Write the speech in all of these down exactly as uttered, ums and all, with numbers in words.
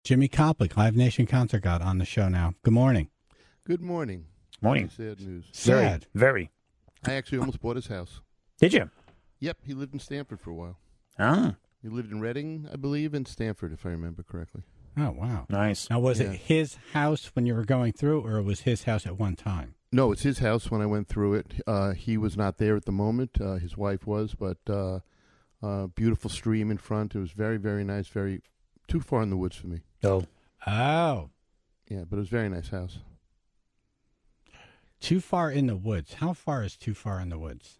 Jimmy Koplik, Live Nation Concert God, on the show now. Good morning. Good morning. Morning. Sad news. Sad. Very. I actually almost bought his house. Did you? Yep, he lived in Stamford for a while. Oh, He lived in Reading, I believe, and Stamford, if I remember correctly. Oh, wow. nice. Now, was Yeah. it his house when you were going through, or it was his house at one time? No, it's his house when I went through it. Uh, he was not there at the moment. Uh, his wife was, but uh, uh, beautiful stream in front. It was very, very nice. Very too far in the woods for me. Oh, Oh, Yeah, but it was a very nice house. too far in the woods. How far is too far in the woods?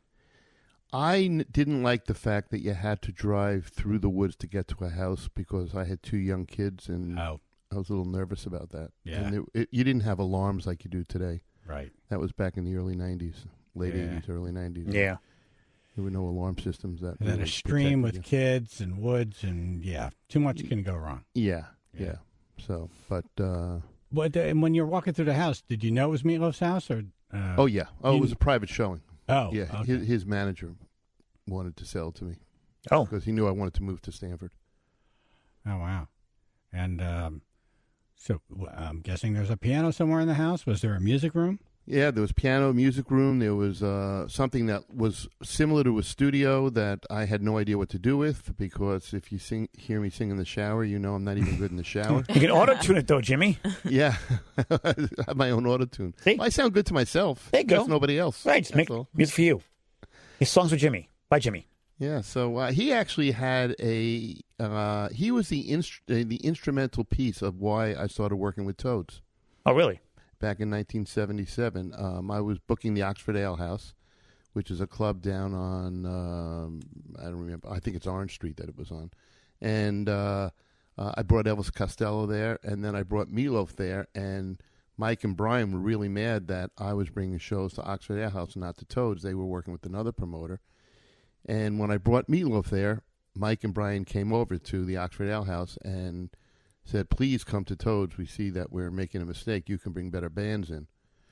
I n- didn't like the fact that you had to drive through the woods to get to a house because I had two young kids, and Oh, I was a little nervous about that. Yeah. And it, it, you didn't have alarms like you do today. right. That was back in the early nineties, late Yeah. eighties, early nineties. yeah. There were no alarm systems that. And then really a stream with protected you. kids and woods, and yeah, too much can go wrong. Yeah, Yeah. yeah. So, but uh, But uh, and when you were walking through the house, did you know it was Meatloaf's house, or? Uh, oh yeah, oh you- it was a private showing. oh, yeah, okay. his, his manager wanted to sell it to me Oh, because he knew I wanted to move to Stanford. Oh, wow. And um, so w- I'm guessing there's a piano somewhere in the house. Was there a music room? Yeah, there was piano, music room. There was uh, something that was similar to a studio that I had no idea what to do with because if you sing, hear me sing in the shower, you know I'm not even good in the shower. you can auto tune it though, Jimmy. Yeah, I have my own auto-tune. See? I sound good to myself. There you go. Just nobody else. Right, just make That's all. music for you. His songs with Jimmy. Bye, Jimmy. Yeah, so uh, he actually had a uh, he was the instru- uh, the instrumental piece of why I started working with Toads Oh, really? back in nineteen seventy-seven. Um, I was booking the Oxford Ale House, which is a club down on um, I don't remember. I think it's Orange Street that it was on, and uh, uh, I brought Elvis Costello there, and then I brought Meatloaf there, and Mike and Brian were really mad that I was bringing shows to Oxford Ale House and not to Toads. They were working with another promoter. And when I brought Meatloaf there, Mike and Brian came over to the Oxford Ale House and said, please come to Toads. We see that we're making a mistake. You can bring better bands in.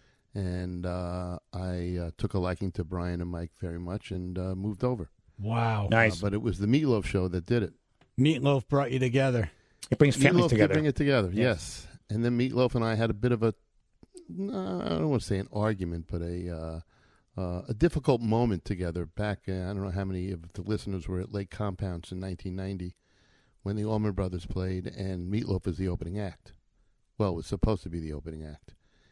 And uh, I uh, took a liking to Brian and Mike very much and uh, moved over. Wow. Nice. Uh, but it was the Meatloaf show that did it. Meatloaf brought you together. It brings families Meatloaf could together. bring it together, Yes. yes. And then Meatloaf and I had a bit of a, no, I don't want to say an argument, but a uh, uh, a difficult moment together back, uh, I don't know how many of the listeners were at Lake Compounds in nineteen ninety when the Allman Brothers played and Meatloaf was the opening act. Well, it was supposed to be the opening act.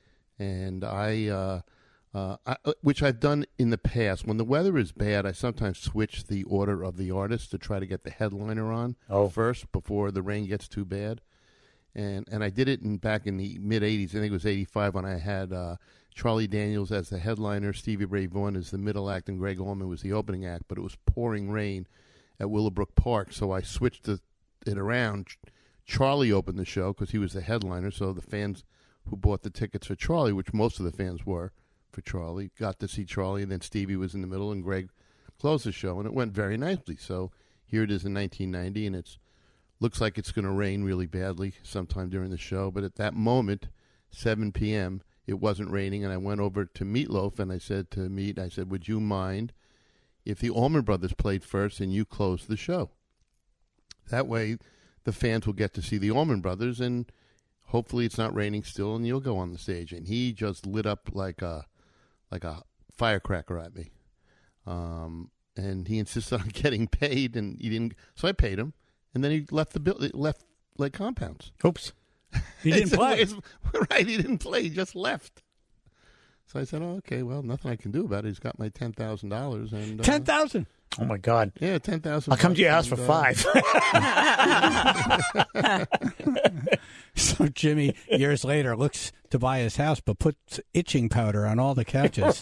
And I, uh, uh, I, which I've done in the past, when the weather is bad, I sometimes switch the order of the artists to try to get the headliner on Oh. first before the rain gets too bad. And and I did it in back in the mid eighties. I think it was eighty-five when I had uh, Charlie Daniels as the headliner, Stevie Ray Vaughan as the middle act, and Greg Allman was the opening act. But it was pouring rain at Willowbrook Park, so I switched the, it around. Charlie opened the show because he was the headliner, so the fans who bought the tickets for Charlie, which most of the fans were for Charlie, got to see Charlie, and then Stevie was in the middle, and Greg closed the show, and it went very nicely. So here it is in nineteen ninety, and it's looks like it's going to rain really badly sometime during the show. But at that moment, seven p.m., it wasn't raining, and I went over to Meatloaf, and I said to Meat, I said, would you mind if the Allman Brothers played first and you closed the show? That way, the fans will get to see the Allman Brothers, and hopefully it's not raining still, and you'll go on the stage. And he just lit up like a like a firecracker at me. Um, and he insisted on getting paid, and he didn't. So I paid him, and then he left the bill, left like Compounds. Oops. He didn't It's- play. it's- right, he didn't play. He just left. So I said, oh, okay, well, nothing I can do about it. He's got my ten thousand dollars. and uh, Ten thousand. Oh, my God. Yeah, ten thousand I'll come to your house for uh, five. So Jimmy, years later, looks to buy his house, but puts itching powder on all the couches.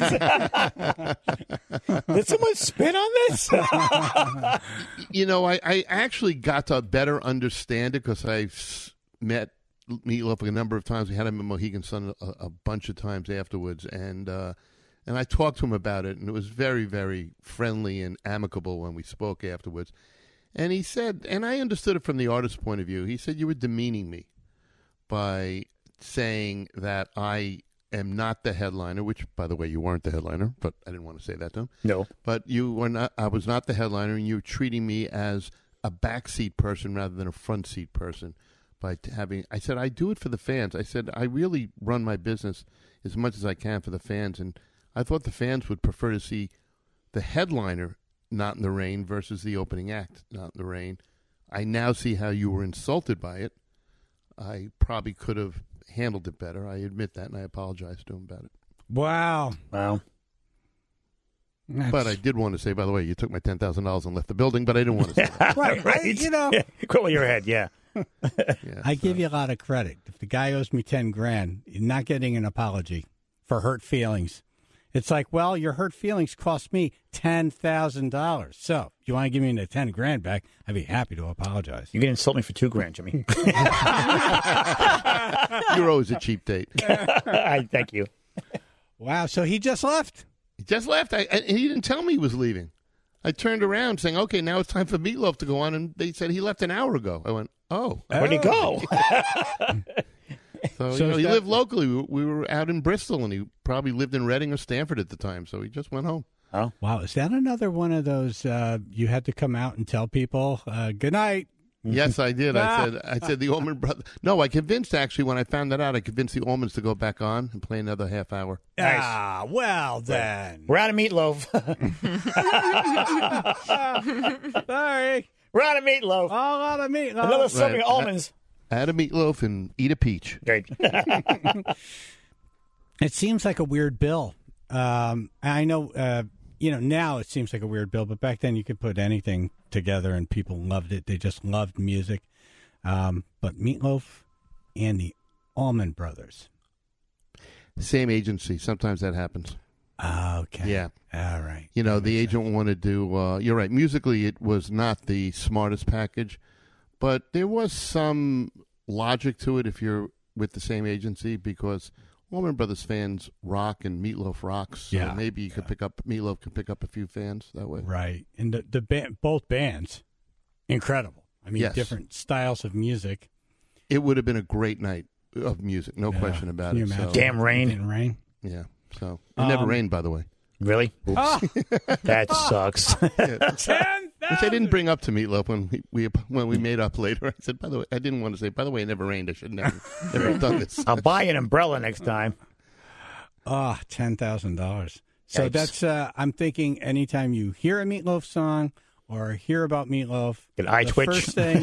Did someone spit on this? You know, I, I actually got to better understand it because I've s- met Meatloaf a number of times. We had him in Mohegan Sun a, a bunch of times afterwards, and uh, and I talked to him about it, and it was very, very friendly and amicable when we spoke afterwards. And he said, and I understood it from the artist's point of view, he said, you were demeaning me by saying that I am not the headliner, which, by the way, you weren't the headliner, but I didn't want to say that to him. No. But you were not. I was not the headliner, and you were treating me as a backseat person rather than a front seat person by t- having. I said I do it for the fans. I said I really run my business as much as I can for the fans, and I thought the fans would prefer to see the headliner not in the rain versus the opening act not in the rain. I now see how you were insulted by it. I probably could have handled it better. I admit that, and I apologize to him about it. Wow. Wow. That's- But I did want to say, by the way, you took my ten thousand dollars and left the building, but I didn't want to say that. Right, I- you know. Quit with your head, yeah. Yeah, I so- give you a lot of credit. If the guy owes me ten grand, you're not getting an apology for hurt feelings. It's like, well, your hurt feelings cost me ten thousand dollars. So if you want to give me the ten grand back, I'd be happy to apologize. You can insult me for two grand, Jimmy. You're always a cheap date. I thank you. Wow. So he just left. He just left. I, and he didn't tell me he was leaving. I turned around saying, okay, now it's time for Meatloaf to go on. And they said he left an hour ago. I went, oh. Where'd he go? So, So you know, is he that- lived locally. We, we were out in Bristol, and he probably lived in Reading or Stanford at the time. So he just went home. Oh, Wow. Is that another one of those uh, you had to come out and tell people, uh, good night? Yes, I did. I said, I said the Allman Brothers. No, I convinced, actually, when I found that out, I convinced the Allmans to go back on and play another half hour. Nice. Ah, well then. we're out of meatloaf. Sorry. We're out of meatloaf. All out of meat. Another serving Right. of almonds. Add a meatloaf and eat a peach. Great. It seems like a weird bill. Um, I know, uh, you know, now it seems like a weird bill, but back then you could put anything together and people loved it. They just loved music. Um, but Meatloaf and the Allman Brothers. Same agency. Sometimes that happens. Okay. Yeah. All right. You know, the agent wanted to, uh, you're right, musically it was not the smartest package, but there was some logic to it if you're with the same agency, because Allman Brothers fans rock and Meatloaf rocks. So Yeah, maybe you could pick up, Meatloaf can pick up a few fans that way. Right. And the, the band, both bands, incredible. I mean, Yes. different styles of music. It would have been a great night of music, no Yeah. question about Can you it. So, imagine? Damn rain. Didn't rain. yeah, so it never Um, rained, by the way. Really? Oh, That sucks. ten Which I didn't bring up to Meatloaf when we, we when we made up later. I said, by the way, I didn't want to say, by the way, it never rained. I should never never have done this. I'll buy an umbrella next time. Ah, ten thousand dollars. So Yikes. that's. Uh, I'm thinking anytime you hear a Meatloaf song or hear about Meatloaf, An eye the twitch. first thing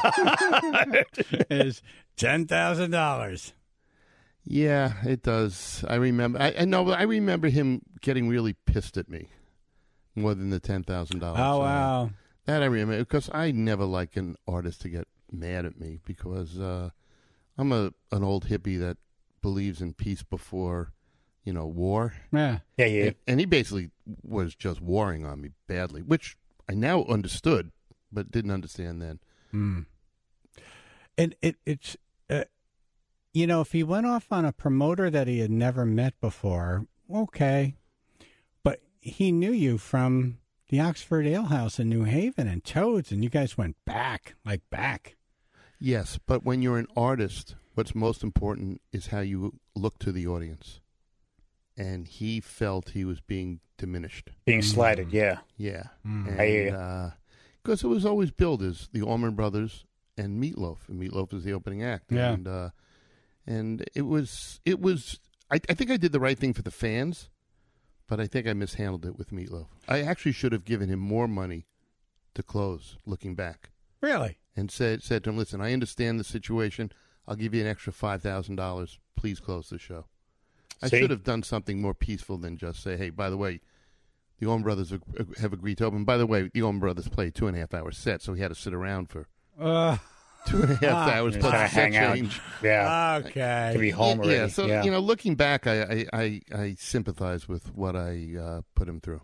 is ten thousand dollars. Yeah, it does. I remember. I, I know. I remember him getting really pissed at me more than the ten thousand dollars. Oh wow! That I remember, because I never like an artist to get mad at me, because uh, I'm a an old hippie that believes in peace before, you know, war. Yeah. Yeah, yeah. And, and he basically was just warring on me badly, which I now understood, but didn't understand then. Mm. And it it's. Uh, You know, if he went off on a promoter that he had never met before, okay. But he knew you from the Oxford Ale House in New Haven and Toads, and you guys went back, like back. Yes, but when you're an artist, what's most important is how you look to the audience. And he felt he was being diminished. Being slighted, yeah. Yeah. Mm. I hear you. And because it was always billed as the Allman Brothers and Meatloaf, and Meatloaf was the opening act. Yeah. And uh, and it was it was I, I think I did the right thing for the fans, but I think I mishandled it with Meatloaf. I actually should have given him more money to close, looking back, Really? and said said to him, "Listen, I understand the situation. I'll give you an extra five thousand dollars. Please close the show." I See? should have done something more peaceful than just say, "Hey, by the way, the Allman Brothers ag- have agreed to open." By the way, the Allman Brothers played two and a half hour set, so he had to sit around for Uh, two and a half Ah. hours Just plus kinda the set hang out. change. Yeah. okay. To be home yeah, already. yeah, so yeah. you know, looking back, I I, I, I sympathize with what I uh, put him through.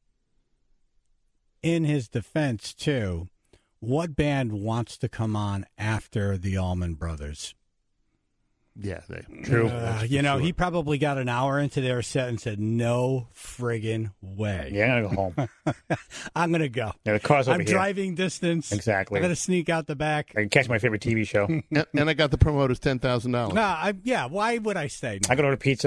In his defense, too, what band wants to come on after the Allman Brothers? Yeah, they, True. Uh, that's you for know, sure. he probably got an hour into their set and said, "No friggin' way. Yeah, I'm going to go home. I'm gonna go. Yeah, the car's over I'm here. driving distance. Exactly. I'm gonna sneak out the back." I can catch my favorite T V show. and, and I got the promoters ten thousand dollars. No, I, yeah. Why would I stay? I go to order pizza.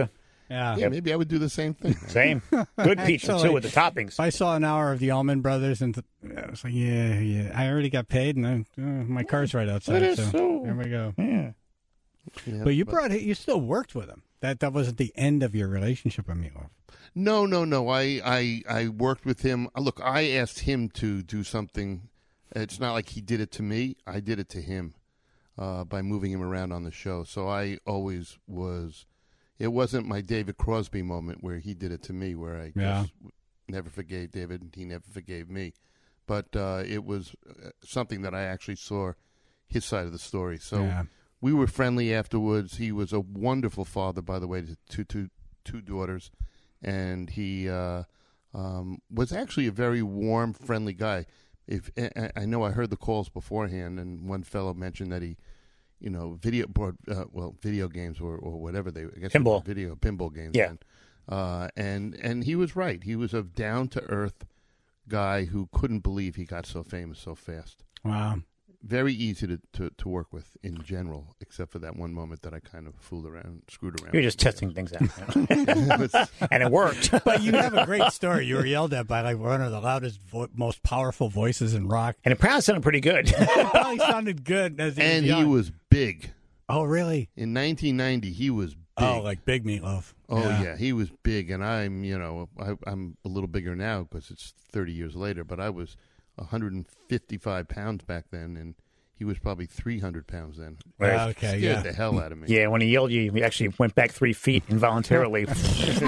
Yeah. Yeah, maybe I would do the same thing. Same. Good pizza, Actually, too, with the toppings. If I saw an hour of the Allman Brothers, and th- I was like, yeah, yeah, I already got paid, and I, uh, my car's right outside. That is so, so- there we go. Yeah. Yeah, But you brought it. You still worked with him. That that wasn't the end of your relationship with Meatloaf. No, no, no. I, I, I worked with him. Look, I asked him to do something. It's not like he did it to me. I did it to him uh, by moving him around on the show. So I always was. It wasn't my David Crosby moment where he did it to me, where I Yeah. just never forgave David and he never forgave me. But uh, it was something that I actually saw his side of the story. So Yeah. we were friendly afterwards. He was a wonderful father, by the way, to two, two, two daughters. And he uh, um, was actually a very warm, friendly guy. If I, I know I heard the calls beforehand, and one fellow mentioned that he, you know, video board, uh, well, video games or, or whatever they, I guess, they were Pinball. video pinball games. Yeah. then. Uh, and and he was right. He was a down to earth guy who couldn't believe he got so famous so fast. Wow. Very easy to, to, to work with in general, except for that one moment that I kind of fooled around, screwed around. You're just testing things out. And it worked. But you have a great story. You were yelled at by like one of the loudest, vo- most powerful voices in rock. And it probably sounded pretty good. It probably sounded good as he And was he young. was big. Oh, really? In nineteen ninety, he was big. Oh, like Big Meatloaf. Oh yeah. he was big, and I'm, you know, I, I'm a little bigger now because it's thirty years later. But I was one hundred fifty-five pounds back then, and he was probably three hundred pounds then. Right. Ah, okay, Scared yeah. the hell out of me. Yeah, when he yelled you, you actually went back three feet involuntarily. Like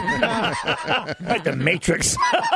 the Matrix.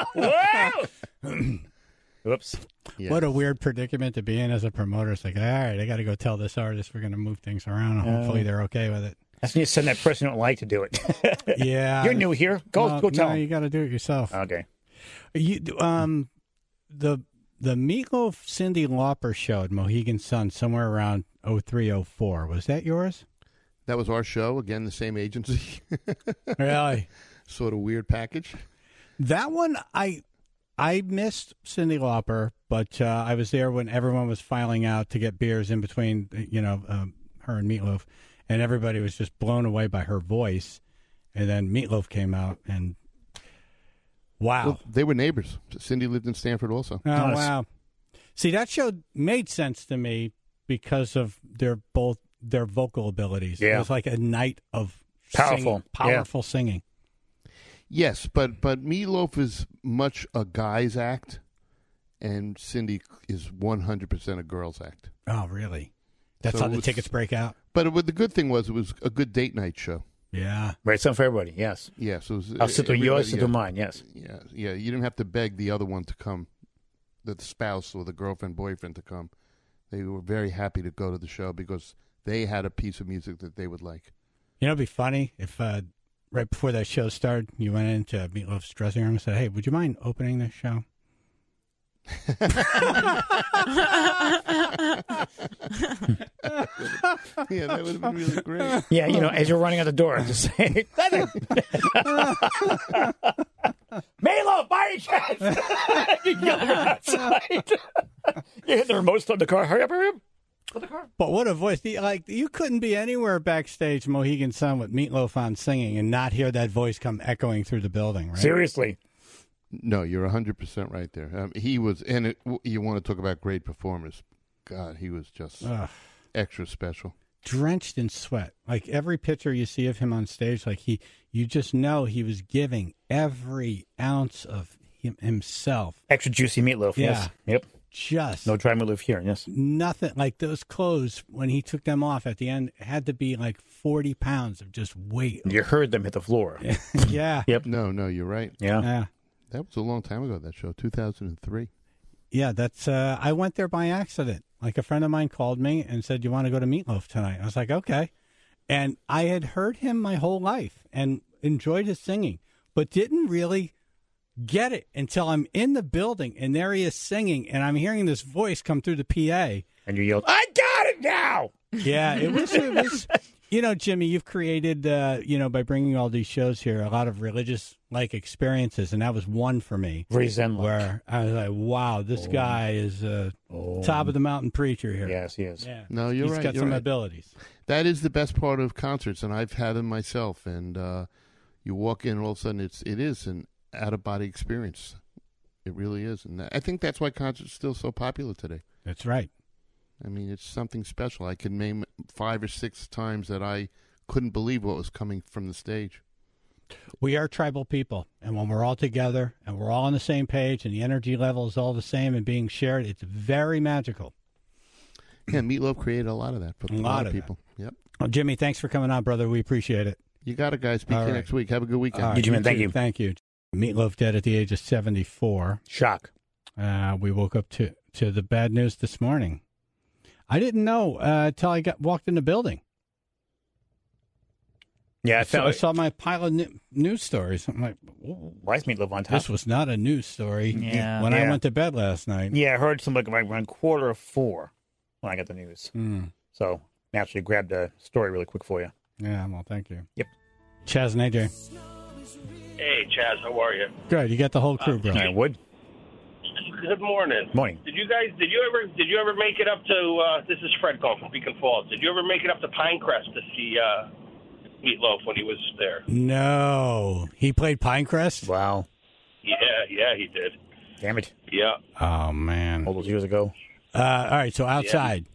Whoa! Oops. Yeah. What a weird predicament to be in as a promoter. It's like, all right, I got to go tell this artist we're going to move things around. And hopefully they're okay with it. That's when you send that person you don't like to do it. Yeah. You're new here. Go No, go tell no, him. you got to do it yourself. Okay. You, um, the the Meatloaf Cyndi Lauper show at Mohegan Sun somewhere around oh three, oh four. Was that yours? That was our show. Again, the same agency. Really? Sort of weird package. That one, I I missed Cyndi Lauper, but uh, I was there when everyone was filing out to get beers in between, you know, um, her and Meatloaf, and everybody was just blown away by her voice. And then Meatloaf came out, and wow. Well, they were neighbors. Cindy lived in Stanford also. Oh, Nice. wow. See, that show made sense to me because of their both their vocal abilities. It Yeah. was like a night of Powerful. singing, powerful singing. Yes, but but Meatloaf is much a guy's act, and Cindy is one hundred percent a girl's act. Oh, really? That's So how it the was- tickets break out? But what the good thing was, it was a good date night show. Yeah. Right, something for everybody, yes. Yeah, so it was, I'll sit through everybody- yours, sit yeah. through mine, yes. Yeah, yeah. You didn't have to beg the other one to come, the spouse or the girlfriend, boyfriend to come. They were very happy to go to the show because they had a piece of music that they would like. You know, it'd be funny if uh, right before that show started, you went into Meatloaf's dressing room and said, "Hey, would you mind opening this show?" Yeah, that would have been really great. Yeah, you know, as you're running out the door, just say, Meatloaf, by any chance! You yell outside. You hit the remote on the car. Hurry up, hurry up. Put the car. But what a voice! The- Like you couldn't be anywhere backstage Mohegan Sun with Meatloaf on singing and not hear that voice come echoing through the building, right? Seriously. No, you're one hundred percent right there. Um, he was, and it, you want to talk about great performers. God, he was just Ugh. extra special. Drenched in sweat. Like every picture you see of him on stage, like he, you just know he was giving every ounce of him, himself. Extra juicy meatloaf, yes. Yep. Just No dry meatloaf here, yes. nothing. Like those clothes, when he took them off at the end, had to be like forty pounds of just weight. You heard them hit the floor. Yeah. Yep. No, no, you're right. Yeah. Yeah. That was a long time ago, that show, two thousand three. Yeah, that's. Uh, I went there by accident. Like a friend of mine called me and said, "You want to go to Meatloaf tonight?" I was like, "Okay." And I had heard him my whole life and enjoyed his singing, but didn't really get it until I'm in the building and there he is singing, and I'm hearing this voice come through the P A. And you yelled, I got it now! Yeah, it was. It was. You know, Jimmy, you've created, uh, you know, by bringing all these shows here, a lot of religious-like experiences, and that was one for me. Very zen-like. Where I was like, wow, this Oh. guy is a Oh. top of the mountain preacher here. Yes, he is. Yeah. No, you're He's right. got you're some right. abilities. That is the best part of concerts, and I've had them myself. And uh, you walk in, and all of a sudden, it's it is an out of body experience. It really is, and I think that's why concerts are still so popular today. That's right. I mean, it's something special. I can name five or six times that I couldn't believe what was coming from the stage. We are tribal people, and when we're all together and we're all on the same page and the energy level is all the same and being shared, it's very magical. Yeah, Meatloaf created a lot of that for a, a lot, lot of of people. Yep. Well, Jimmy, thanks for coming on, brother. We appreciate it. You got it, guys. Speak All to you right. next week. Have a good weekend. All right, Jimmy, thank too. you. Thank you. Meatloaf dead at the age of seventy-four. Shock. Uh, we woke up to, to the bad news this morning. I didn't know uh, until I got walked in the building. Yeah, I So felt I saw my pile of new, news stories. I'm like, whoa, Why is Meatloaf on top? this was not a news story Yeah. when I Yeah. went to bed last night. Yeah, I heard something like around quarter of four when I got the news. Mm. So naturally grabbed a story really quick for you. Yeah, well, thank you. Yep. Chaz and A J. Hey, Chaz, how are you? Good. You got the whole crew, bro. I would. Good morning. Morning. Did you guys? Did you ever? Did you ever make it up to? Uh, this is Fred calling from Beacon Falls. Did you ever make it up to Pinecrest to see uh, Meatloaf when he was there? No. He played Pinecrest? Wow. Yeah, yeah, he did. Damn it. Yeah, Oh, man. All those years ago. Uh, all right, so outside.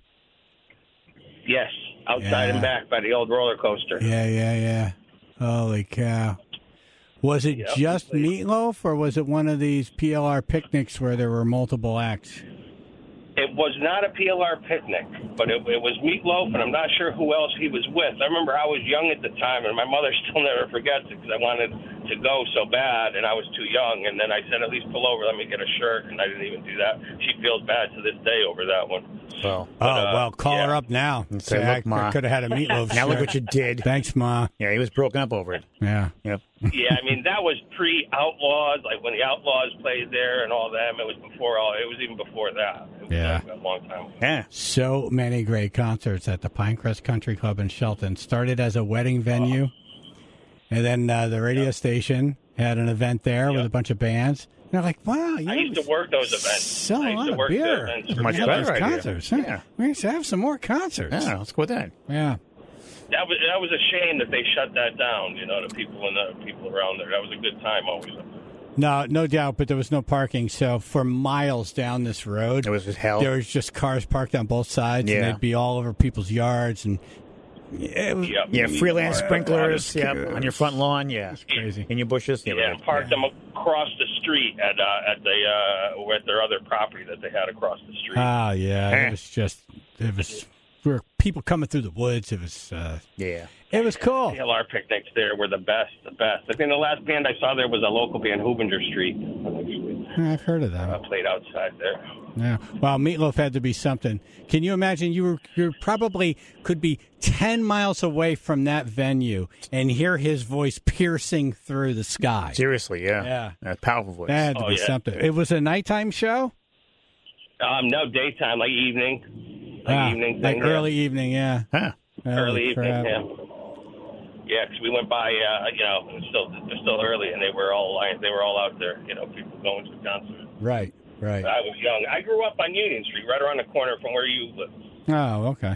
yes, outside Yeah. and back by the old roller coaster. Yeah, yeah, yeah. Holy cow. Was it Yep. just Meatloaf, or was it one of these P L R picnics where there were multiple acts? It was not a P L R picnic, but it, it was Meatloaf, and I'm not sure who else he was with. I remember I was young at the time, and my mother still never forgets it because I wanted to go so bad, and I was too young. And then I said, at least pull over, let me get a shirt, and I didn't even do that. She feels bad to this day over that one. Well, Oh, uh, well, call yeah. her up now. And say, I, "Look, Ma." could have had a Meatloaf now look shirt. what you did. Thanks, Ma. Yeah, he was broken up over it. Yeah. Yep. Yeah, I mean, that was pre-Outlaws, like when the Outlaws played there and all them. It was before all, it was even before that. It was Yeah. like a long time ago. Yeah. So many great concerts at the Pinecrest Country Club in Shelton. Started as a wedding venue, and then uh, the radio station had an event there with Yeah. a bunch of bands. And they're like, wow, you I used to work those events. sell I a used lot to of work the beer. events for Much We Meatloaf. had better those idea. concerts. Huh? Yeah. We used to have some more concerts. Yeah, let's go with that. Yeah. That was that was a shame that they shut that down. You know, the people and the people around there. That was a good time always. Up there. No, no doubt, but there was no parking. So for miles down this road, It was just hell. there was just cars parked on both sides, and Yeah. they'd be all over people's yards, and it was Yep. Yeah, freelance Yeah. sprinklers. Yeah, on your front lawn. Yeah, crazy. in your bushes. Yeah, Yeah, right. parked them across the street at uh, at the uh, at their other property that they had across the street. Ah, yeah, Eh. it was just it was there were people coming through the woods. It was uh, Yeah. it was cool. P L R picnics there were the best, the best. I think the last band I saw there was a local band, Hoovinger Street. Actually, I've heard of uh, that. played outside there. Yeah. Well, Meatloaf had to be something. Can you imagine? You were you probably could be ten miles away from that venue and hear his voice piercing through the sky. Seriously, yeah. Yeah. A powerful voice. That had to Oh, be yeah. something. It was a nighttime show. Um, no, daytime, like evening, like Ah, evening like thing. early evening. Yeah. Huh. yeah. Holy early crap. evening. Yeah. Yeah, because we went by, uh, you know, it was still it was still early, and they were all they were all out there, you know, people going to the concert. Right. Right. I was young. I grew up on Union Street, right around the corner from where you live. Oh, okay.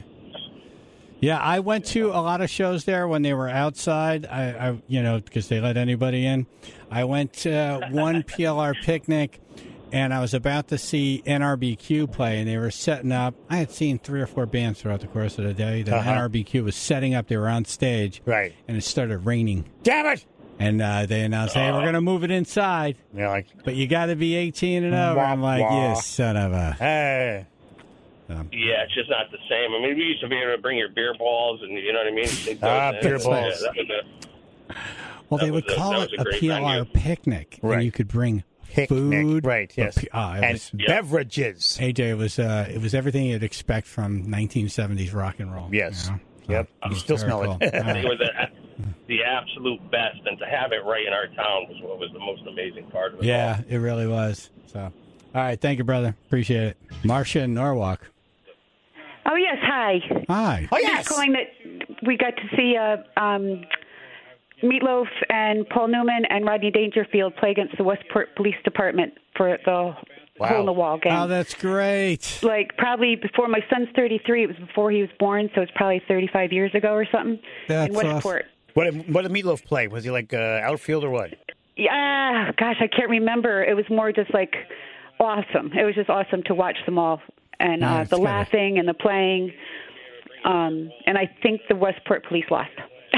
Yeah, I went to a lot of shows there when they were outside. I, I you know, because they let anybody in. I went to one P L R picnic, and I was about to see N R B Q play, and they were setting up. I had seen three or four bands throughout the course of the day. The Uh-huh. N R B Q was setting up. They were on stage, Right. and it started raining. Damn it! And uh, they announced, "Hey, we're going to move it inside, You're like, but you got to be eighteen and over." Wah, I'm like, wah. "You son of a." hey. Um, Yeah, it's just not the same. I mean, we used to be able to bring your beer balls, and you know what I mean. Take Ah, those in. beer Yeah, balls. that was a- Well, That they was would a- call that it was a a great P L R venue. picnic, Right. and you could bring Picnic. food. Right, but yes. p- ah, it And was, Yeah. beverages. A J, it was uh, it was everything you'd expect from nineteen seventies rock and roll. Yes. you know? Yep. So, You still very smell cool. it. I think it Uh, was a, the absolute best, and to have it right in our town was what was the most amazing part of it. yeah, it really was. So, all right, thank you, brother. Appreciate it. Marcia in Norwalk. Oh yes, hi. Hi. Oh, I'm yes. just calling that we got to see uh, um, Meatloaf and Paul Newman and Rodney Dangerfield play against the Westport Police Department for the Wow. hole in the wall game. Oh, that's great. Like probably before my son's thirty-three. It was before he was born, so it's probably thirty-five years ago or something. That's in Westport. What did, what did Meatloaf play? Was he like uh, outfield or what? Yeah, gosh, I can't remember. It was more just like awesome. It was just awesome to watch them all, and Yeah, uh, it's the gotta- laughing and the playing. Um, and I think the Westport Police lost.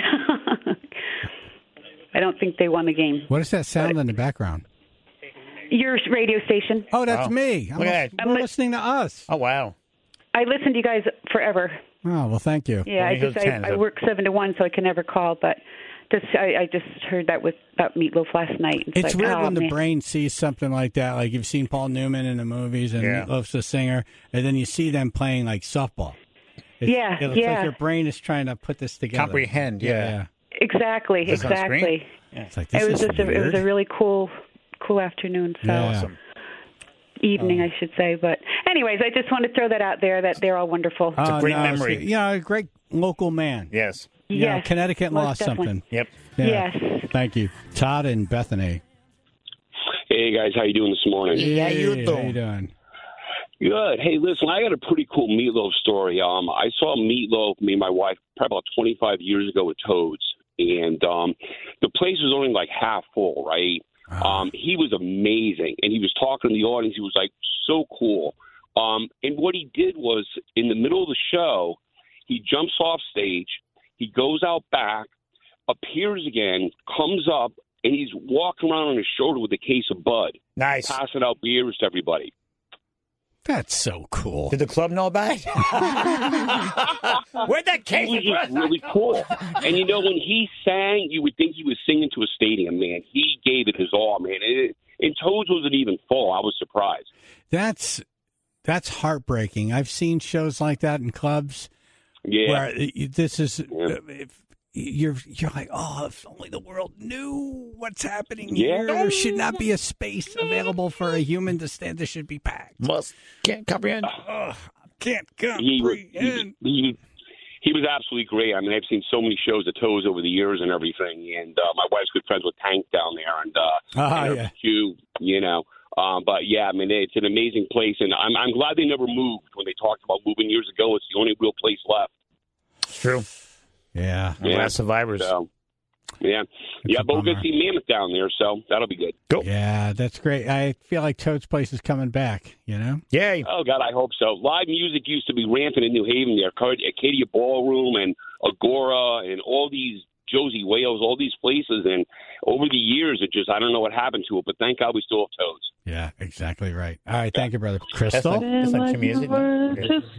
I don't think they won the game. What is that sound in the background? Your radio station. Oh, that's Oh. me. I'm Look at that. We're listening to us. Oh, wow. I listened to you guys forever. Oh, well, thank you. Yeah, I Well, just you I, go I ten, work seven to one, so I can never call. But just I, I just heard that with about Meatloaf last night. It's, It's like, weird oh, when the man. brain sees something like that. Like you've seen Paul Newman in the movies and Yeah. Meatloaf's a singer, and then you see them playing like softball. It's, Yeah, it looks yeah. like your brain is trying to put this together. Comprehend, yeah. Exactly, Is this on screen? exactly. It's like this It was is just a, it was weird. a really cool, cool afternoon. So Yeah. Awesome. evening, I should say. But anyways, I just want to throw that out there that they're all wonderful. It's a Oh, great no, it's- memory. Yeah, a great local man. Yes. You know, Yes, Connecticut most lost definitely. something. Yep. Yeah. Yes. Thank you, Todd and Bethany. Hey guys, how you doing this morning? Yeah, you Hey, doing? How you doing? Good. Hey, listen, I got a pretty cool Meatloaf story. Um, I saw Meatloaf, me and my wife, probably about twenty-five years ago with Toads, and um, the place was only like half full, right? Um, he was amazing, and he was talking to the audience. He was like so cool. Um, and what he did was, in the middle of the show, he jumps off stage, he goes out back, appears again, comes up, and he's walking around on his shoulder with a case of Bud, Nice. passing out beers to everybody. That's so cool. Did the club know about it? Where'd that He case was just really cool. And, you know, when he sang, you would think he was singing to a stadium, man. He gave it his all, man. And, and Toads wasn't even full. I was surprised. That's that's heartbreaking. I've seen shows like that in clubs Yeah. where it- this is Yeah. uh, if you're you're like, oh, if only the world knew what's happening Yeah. here. There should not be a space available for a human to stand. This should be packed. Must can't comprehend. Ugh, can't He was, he, comprehend. he, he was absolutely great. I mean, I've seen so many shows of Toads over the years and everything. And uh, my wife's good friends with Tank down there. And, uh, Ah, and yeah. Q, you know. Um, but, yeah, I mean, it's an amazing place. And I'm, I'm glad they never moved. When they talked about moving years ago, it's the only real place left. It's true. Yeah. Yeah. Last survivors. So, yeah. That's yeah, a but we're going bummer. to see Mammoth down there, so that'll be good. Go. Yeah, that's great. I feel like Toad's Place is coming back, you know? Yay. Oh, God, I hope so. Live music used to be rampant in New Haven there. Acadia Ballroom and Agora and all these Josie Wales, all these places. And over the years, it just, I don't know what happened to it, but thank God we still have Toads. Yeah, exactly right. All right, thank you, brother. That's Crystal? not, that's not your music. No?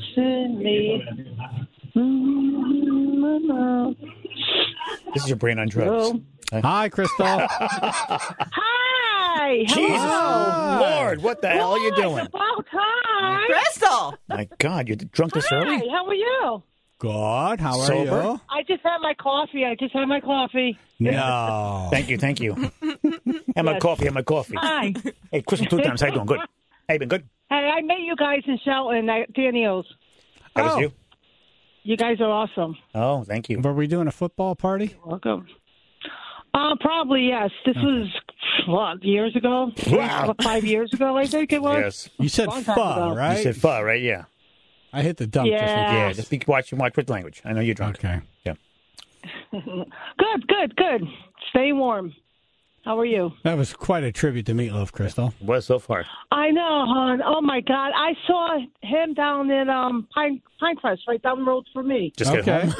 Okay. This is your brain on drugs. Hi, Crystal. Hi. Jesus Hi. Lord, what the hell are you doing? About time. Crystal. My God, you drunk this early? Hi. How are you? Good. How are Sober? you? I just had my coffee. I just had my coffee. No. Thank you, thank you. Have my Yes. coffee, have my coffee. Hi. Hey, Crystal, two times. How you doing? Good. How you been? Good. Hey, I met you guys in Shelton at Daniels. That was Oh. you? You guys are awesome. Oh, thank you. Were we doing a football party? Welcome. Uh, probably yes. This was what years ago? Wow. About five years ago, I think it was. Yes. You said Long time pho, ago. right? You said pho, right? Yeah. I hit the dump just in Yeah. Yeah, case. just be watching, watch with language. I know you're drunk. Okay. Yeah. Good, good, good. Stay warm. How are you? That was quite a tribute to Meatloaf, Crystal. What so far? I know, hon. Oh my God, I saw him down in um Pine Pinecrest, right down the road from me. Just get Okay.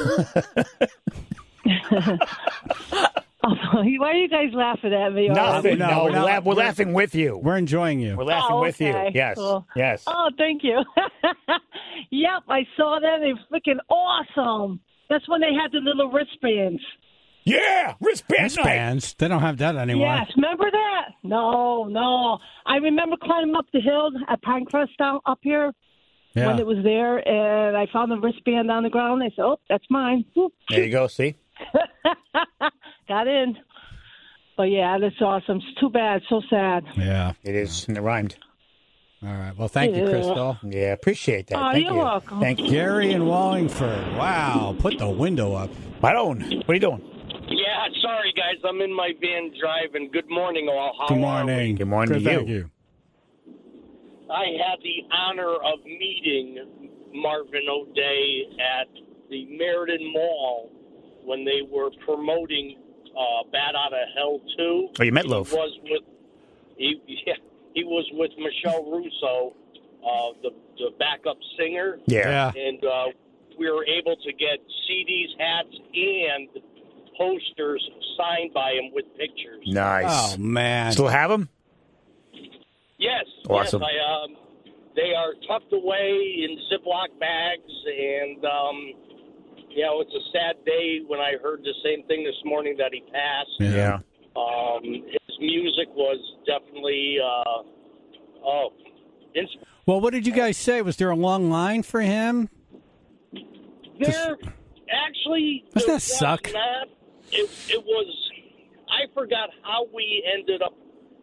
home. Oh, why are you guys laughing at me? Nothing. no, No, we're we're, not- laugh- we're we're- laughing with you. We're enjoying you. We're laughing Oh, with you. okay. Yes. Cool. Yes. Oh, thank you. Yep, I saw them. They're freaking awesome. That's when they had the little wristbands. Yeah. Wristband night. Wristbands. They don't have that anymore. Yes, remember that? No, no. I remember climbing up the hill at Pinecrest down up here Yeah. when it was there, and I found the wristband on the ground. I said, "Oh, that's mine." Whoop. There you go. See? Got in. But yeah, that's awesome. It's too bad. So sad. Yeah. It is. And it rhymed. All right. Well, thank you, Yeah. Crystal. Yeah, appreciate that. Oh, Thank you're you. welcome. Thank you. Gary in Wallingford. Wow. Put the window up. Baron, what are you doing? Yeah, sorry, guys. I'm in my van driving. Good morning, all. How Good are we? morning. Good morning Good, to thank you. you. I had the honor of meeting Marvin O'Day at the Meriden Mall when they were promoting uh, Bat Out of Hell two. Oh, you met Loaf. He was with he, yeah, he was with Michelle Russo, uh, the the backup singer. Yeah. Yeah. And uh, we were able to get C Ds, hats, and posters signed by him with pictures. Nice. Oh man. Still have them? Yes. Awesome. Yes, I, um, they are tucked away in Ziploc bags, and um, you know, it's a sad day when I heard the same thing this morning that he passed. Yeah. Um, his music was definitely uh, oh. Ins- Well, what did you guys say? Was there a long line for him? There, actually, Doesn't there that was suck? Not. It, it was. I forgot how we ended up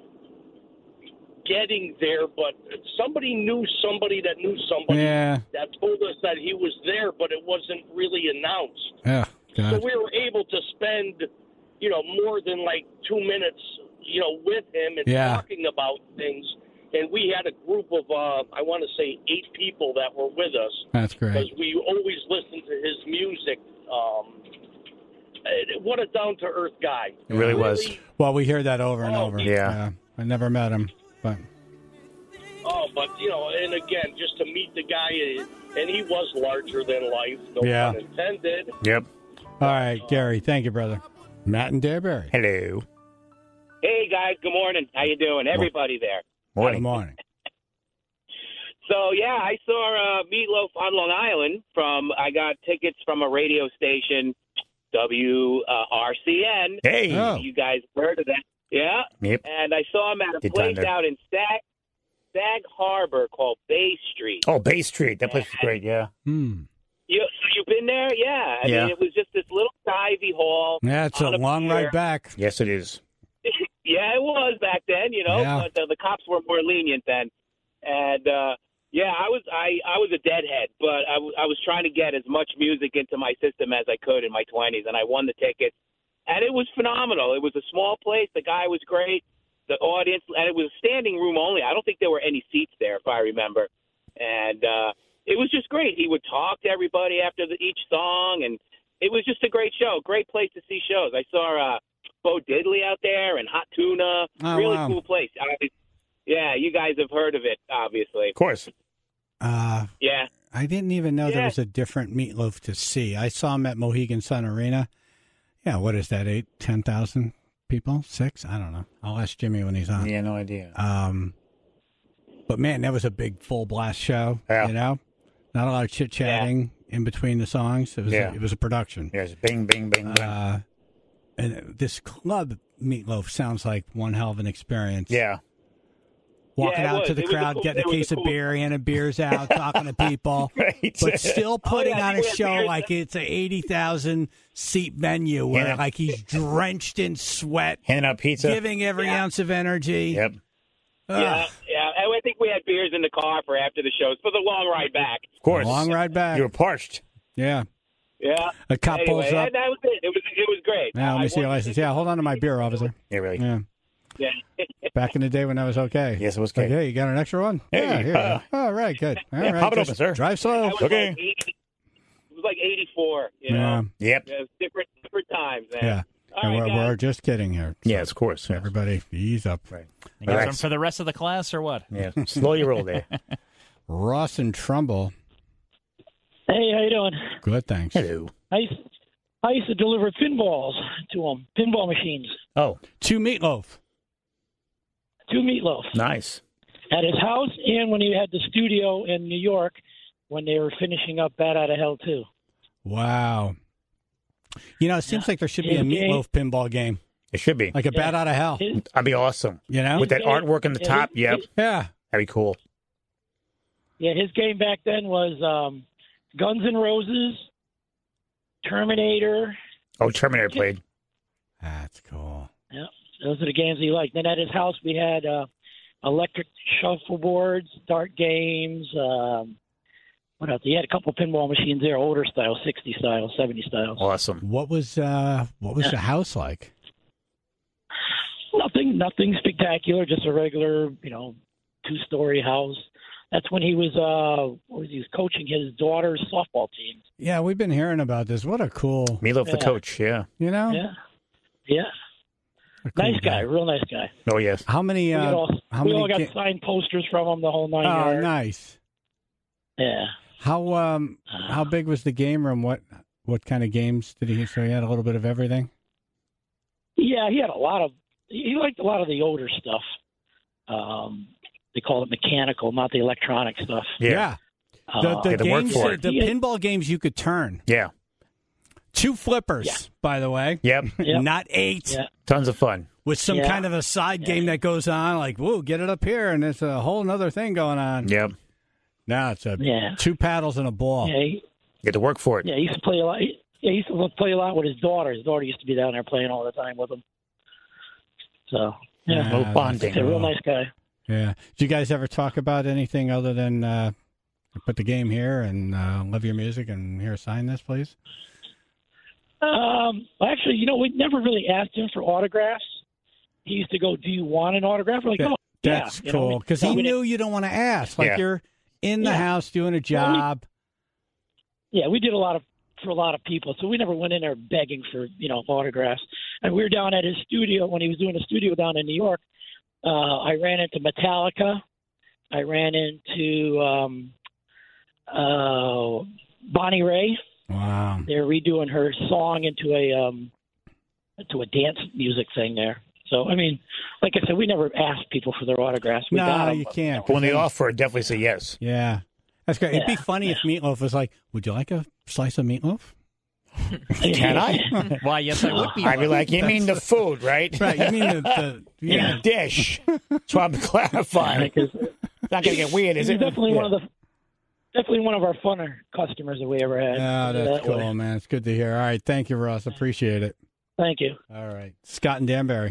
getting there, but somebody knew somebody that knew somebody Yeah. that told us that he was there, but it wasn't really announced. Yeah. So God. we were able to spend, you know, more than like two minutes, you know, with him and Yeah. talking about things. And we had a group of, uh, I want to say, eight people that were with us. That's Because great. we always listened to his music. Um, and what a down-to-earth guy. It really was. Well, we hear that over and Oh, over. yeah. I never met him, but Oh, but, you know, and again, just to meet the guy, and he was larger than life, no Yeah. pun intended. Yep. all right, Gary. Thank you, brother. Matt and Dearberry. Hello. Hey guys, good morning. How you doing? Everybody there. Good Morning. morning. So yeah, I saw uh, Meatloaf on Long Island. From I got tickets from a radio station, W R C N. Hey. Oh. You guys heard of that? Yeah. Yep. And I saw him at a Good time place there. out in Sag Sag Harbor called Bay Street. Oh, Bay Street. That place was great, yeah. Hmm. You so you've been there? Yeah. I Yeah. mean, it was just this little divey hall. Yeah, it's a on long pier. ride back. Yes, it is. Yeah, it was back then, you know, Yeah. but uh, the cops were more lenient then. And uh, yeah, I was I, I was a deadhead, but I, w- I was trying to get as much music into my system as I could in my twenties, and I won the tickets, and it was phenomenal. It was a small place. The guy was great. The audience, and it was standing room only. I don't think there were any seats there, if I remember. And uh, it was just great. He would talk to everybody after the, each song, and it was just a great show. Great place to see shows. I saw uh, Bo Diddley out there and Hot Tuna. Oh, really wow. cool place. I, yeah, you guys have heard of it, obviously. Of course. Uh, Yeah. I didn't even know there Yeah. was a different Meatloaf to see. I saw him at Mohegan Sun Arena. Yeah, what is that? Eight, ten thousand people? Six? I don't know. I'll ask Jimmy when he's on. Yeah, no idea. Um, but man, that was a big full blast show. Yeah. You know, not a lot of chit chatting in between the songs. It was Yeah. a, it was a production. Yes, bing, bing, bing, bing. Uh, and this club Meatloaf sounds like one hell of an experience. yeah. Walking Yeah, it out was. to the It was a crowd, cool- getting a it was a case of cool- beer, handing beers out, talking to people, Right. but still putting Oh, yeah, on a we had show beers. like it's an eighty thousand seat venue where Yeah. like he's drenched in sweat, Handing out pizza. giving every Yeah. ounce of energy. Yep. Ugh. Yeah, yeah. And I think we had beers in the car for after the shows for the long ride back. Of course. Long ride back. You were parched. Yeah. Yeah. A cop Anyway, pulls up. and that was it. It was it was great. Yeah, let I me see your won- license. Yeah, hold on to my beer, officer. Yeah, really. Yeah. Yeah. Back in the day when that was okay. Yes, it was Like, great. hey, you got an extra one? Hey, yeah, here. uh, All right, good. All yeah, right, pop it just open, sir. Drive slow. That was Okay. Like eighty, it was like eighty-four. You Yeah. know. Yep. Yeah, it was different different times. Man. Yeah. All And right, we're, guys. we're just kidding here. Yes, of course. Yes. Everybody, ease up. Right. You got Relax. some for the rest of the class or what? Yeah. Slow your roll there. Ross and Trumbull. Hey, how you doing? Good, thanks. Hello. I used, I used to deliver pinballs to them, pinball machines, Oh, To Meatloaf. to Meatloaf nice. at his house, and when he had the studio in New York when they were finishing up Bat Out of Hell too. Wow. You know, it seems like there should be a His game- Meatloaf pinball game, It should be. like a Bat Out of Hell. His, That'd be awesome. You know? With that Yeah. artwork on the Yeah, top. his- Yep. his- Yeah. That'd be cool. yeah, his game back then was um, Guns N' Roses, Terminator. Oh, Terminator played. That's cool. Yeah, those are the games he liked. Then at his house we had uh, electric shuffleboards, dart games. Um, what else? He had a couple pinball machines there, older style, sixty style, seventy style. Awesome. What was uh what was the house like? Nothing, nothing spectacular. Just a regular, you know, two story house. That's when he was uh, what was he was coaching his daughter's softball team. Yeah, we've been hearing about this. What a cool Meatloaf, Yeah. the coach. Yeah. You know, Yeah, yeah, a cool nice guy, real nice guy. Oh yes. How many? we Uh, all, how we many? all got ga- signed posters from him, the whole nine oh, yards. nice. Yeah. How um how big was the game room? What what kind of games did he? So he had a little bit of everything. Yeah, he had a lot of. He liked a lot of the older stuff. Um, they call it mechanical, not the electronic stuff. Yeah. Uh, The, the Had to work games, for it. the Yeah. pinball games you could turn. Yeah. Two flippers, Yeah. by the way. Yep. Yep. Not eight. Yeah. Tons of fun. With some Yeah. kind of a side Yeah. game that goes on, like, whoa, get it up here, and there's a whole other thing going on. Yep. Now it's a Yeah. two paddles and a ball. Yeah, he, Get to work for it. yeah, he used to play a lot. He, yeah, he used to play a lot with his daughter. His daughter used to be down there playing all the time with him. So, yeah, Ah, No that's bonding. he's a real cool. nice guy. Yeah. Did you guys ever talk about anything other than uh, put the game here and uh, love your music and here, sign this, please? Um, well, actually, you know, we never really asked him for autographs. He used to go, "Do you want an autograph?" We're like, That- "Oh, That's yeah." you know, cool we- because no, he we knew didn't- you don't want to ask. Like Yeah. you're in the Yeah. house doing a Well, we- job. Yeah, we did a lot of for a lot of people, so we never went in there begging for you know autographs. And we were down at his studio when he was doing a studio down in New York. Uh, I ran into Metallica. I ran into um, uh, Bonnie Raitt. Wow. They're redoing her song into a um, into a dance music thing there. So I mean, like I said, we never asked people for their autographs. We got No, 'em, you but- can't. When they offer, definitely say yes. Yeah. That's great. It'd be Yeah. funny if Meatloaf was like, would you like a slice of meatloaf? Can I? Why, yes, I would be. I'd be like, you mean the food, right? Right. You mean the, the In yeah. a dish. That's what I'm clarifying. Because It's not going to get weird, is he's it? definitely Yeah. one of the definitely one of our funner customers that we ever had. Oh, Put it that's that way. cool, man. It's good to hear. All right. Thank you, Ross. Appreciate it. Thank you. All right. Scott and Danbury.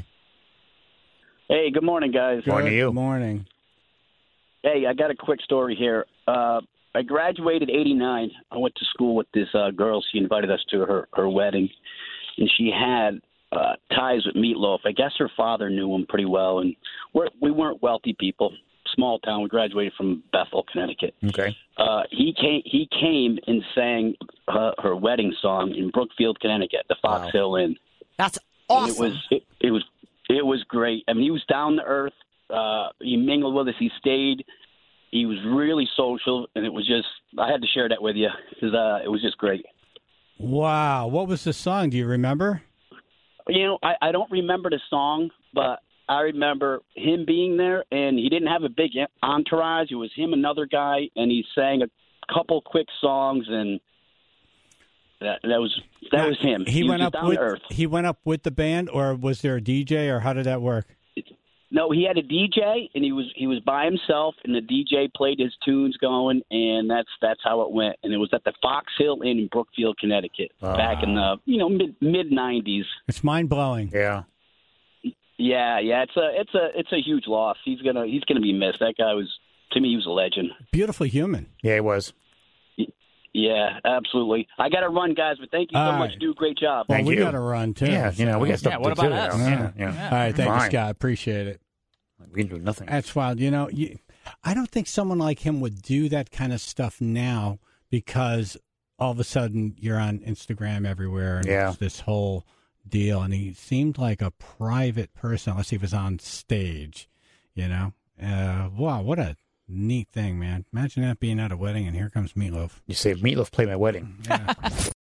Hey, good morning, guys. Morning to you. Good morning. Hey, I got a quick story here. Uh, I graduated eighty-nine. I went to school with this uh, girl. She invited us to her, her wedding, and she had uh, ties with Meatloaf. I guess her father knew him pretty well, and we're, we weren't wealthy people. Small town. We graduated from Bethel, Connecticut. Okay. Uh, he came. He came and sang her, her wedding song in Brookfield, Connecticut, the Fox Wow. Hill Inn. That's And awesome. It was it, it was it was great. I mean, he was down to earth. Uh, he mingled with us. He stayed. He was really social, and it was just I had to share that with you because uh, it was just great. Wow. What was the song? Do you remember? You know, I, I don't remember the song, but I remember him being there, and he didn't have a big entourage. It was him, another guy, and he sang a couple quick songs, and that that was that Now, was him. He, was went just up down with to earth. he went up with the band, or was there a D J, or how did that work? No, he had a D J, and he was he was by himself, and the D J played his tunes going, and that's that's how it went. And it was at the Fox Hill Inn in Brookfield, Connecticut, Wow. back in the you know mid mid nineties. It's mind blowing. Yeah. Yeah, yeah, it's a it's a it's a huge loss. He's gonna he's gonna be missed. That guy was to me he was a legend. Beautiful human. Yeah, it was. Yeah, absolutely. I got to run, guys, but thank you so All much. right. Do a great job. Well, Thank we you. got to run too. Yeah, you know, we got stuff Yeah, to what do, about too, us? you know? Yeah, yeah. All right, thank Fine. you, Scott. Appreciate it. We can do nothing. That's wild. You know, you, I don't think someone like him would do that kind of stuff now because all of a sudden you're on Instagram everywhere and Yeah. it's this whole deal. And he seemed like a private person, unless he was on stage, you know? Uh, wow, what a neat thing, man. Imagine that being at a wedding and here comes Meatloaf. You say Meatloaf play my wedding. Yeah.